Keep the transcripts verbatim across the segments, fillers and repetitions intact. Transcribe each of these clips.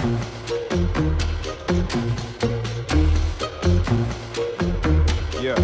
Yeah.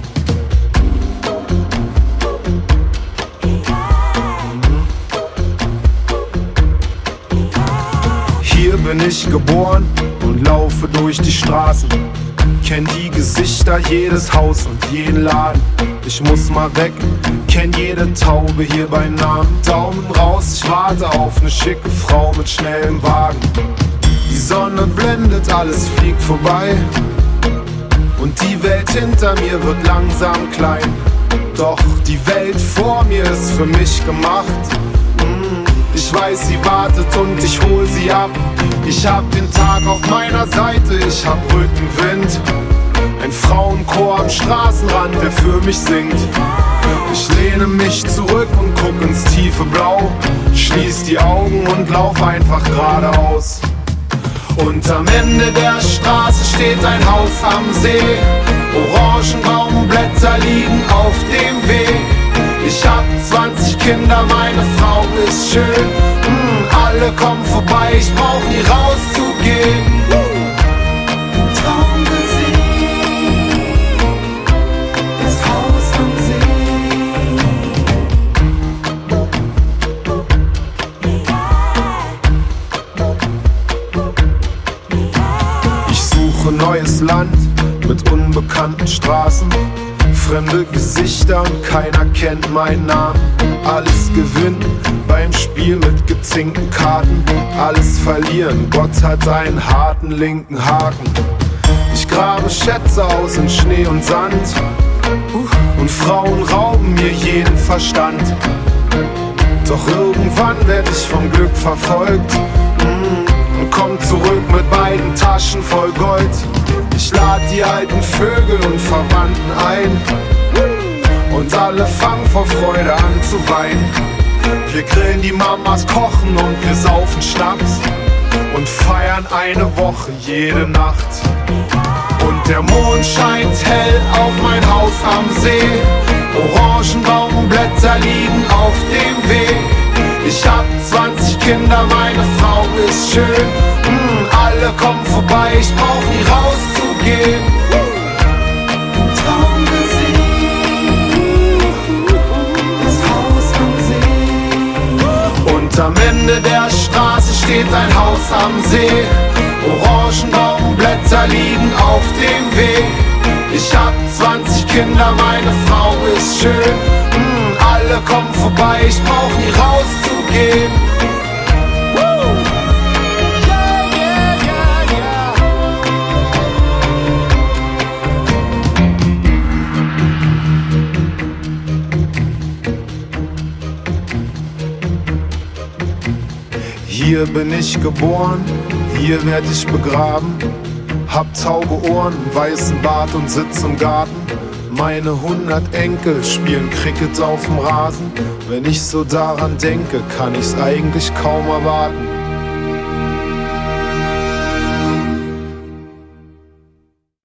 Hier bin ich geboren und laufe durch die Straßen. Kenn die Gesichter, jedes Haus und jeden Laden. Ich muss mal weg, kenn jede Taube hier bei Namen. Daumen raus, ich warte auf ne schicke Frau mit schnellem Wagen. Die Sonne blendet, alles fliegt vorbei. Und die Welt hinter mir wird langsam klein. Doch die Welt vor mir ist für mich gemacht. Ich weiß, sie wartet und ich hol sie ab. Ich hab den Tag auf meiner Seite, ich hab Rückenwind. Ein Frauenchor am Straßenrand, der für mich singt. Ich lehne mich zurück und guck ins tiefe Blau. Schließ die Augen und lauf einfach geradeaus. Und am Ende der Straße steht ein Haus am See. Orangenbaumblätter liegen auf dem Weg. Ich hab zwanzig Kinder, meine Frau ist schön. mm, Alle kommen vorbei, ich brauch nie rauszugehen. Traum gesehen, das Haus am See. Ich suche neues Land mit unbekannten Straßen. Fremde Gesichter und keiner kennt meinen Namen. Alles gewinnen beim Spiel mit gezinkten Karten. Alles verlieren, Gott hat einen harten linken Haken. Ich grabe Schätze aus in Schnee und Sand. Und Frauen rauben mir jeden Verstand. Doch irgendwann werd ich vom Glück verfolgt und komm zurück mit beiden Taschen voll Gold. Ich lad die alten Vögel und Verwandten ein. Und alle fangen vor Freude an zu weinen. Wir grillen, die Mamas kochen und wir saufen Schnaps. Und feiern eine Woche jede Nacht. Und der Mond scheint hell auf mein Haus am See. Orangenbaumblätter liegen auf dem Weg. Ich hab zwanzig Kinder, meine Frau ist schön. mm, Alle kommen vorbei, ich brauch nie rauszugehen. Traum gesehen, das Haus am See. Und am Ende der Straße steht ein Haus am See. Orangenbaumblätter liegen auf dem Weg. Ich hab zwanzig Kinder, meine Frau ist schön. mm, Alle kommen vorbei, ich brauch nie rauszugehen. Hier bin ich geboren, hier werd ich begraben. Hab taube Ohren, weißen Bart und sitz im Garten. Meine hundert Enkel spielen Cricket auf dem Rasen. Wenn ich so daran denke, kann ich's eigentlich kaum erwarten.